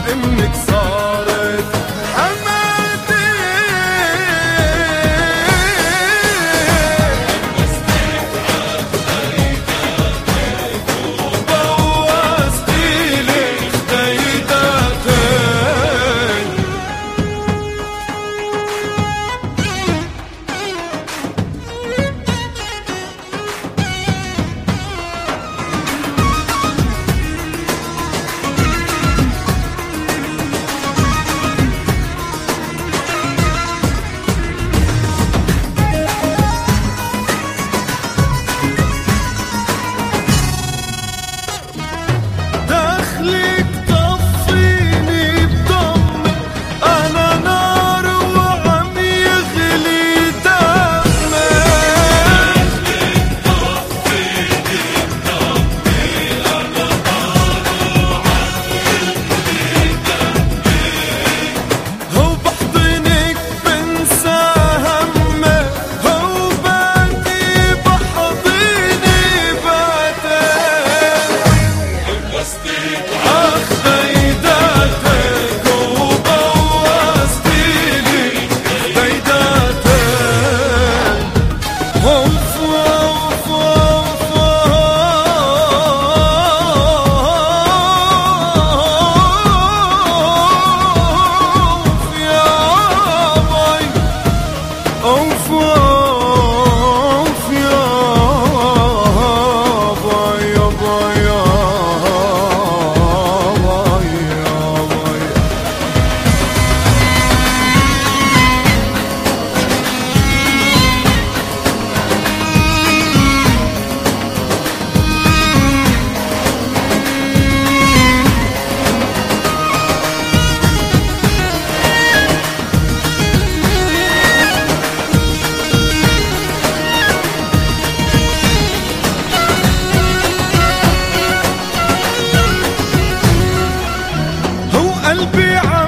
انك صارت حماتي. بوظتيلي خديداتي. دخلك طفيني بدمك، أنا نار وعم يغلي دمي. هو بحضنك بنسى همي، هو باقي بحضني بعدين. خديداتك وبوظتيلي خديداتك. اوف اوف اوف اوف يا باي. اوف اوف يا باي يا باي يا باي يا باي. هو قلبي